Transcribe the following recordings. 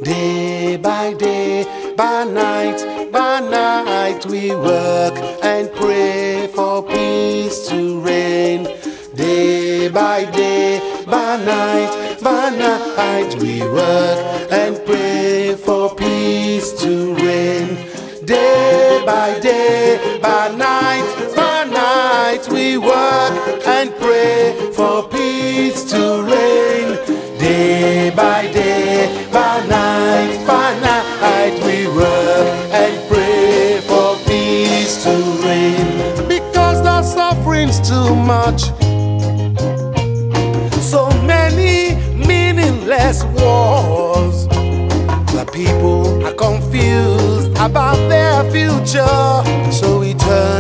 Day by day, by night we work and pray for peace to reign. Day by day, by night we work and pray for peace to reign. Day by day, by night we work and pray for peace to reign. Day by day, by night we work and pray for peace to reign. Because the suffering's too much, so many meaningless wars. The people are confused about their future, so we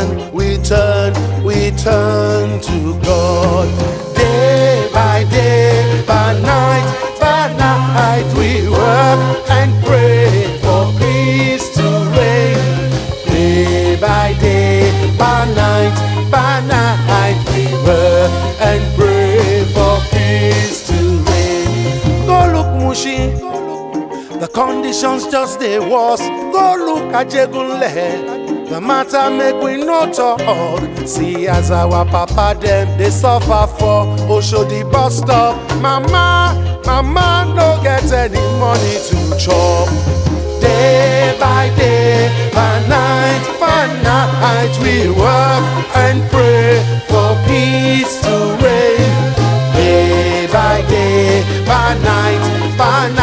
turn to God. Day by day, by night we work and pray for peace to reign. Day by day, by night we work and pray for peace to reign. Go look Mushin, the conditions just they worse. Go look at Jegunle, the matter make we no talk. See as our papa them they suffer for Oshodi bus stop. Mama no get any money to chop. Day by day, by night we work and pray for peace to reign. Day by day, by night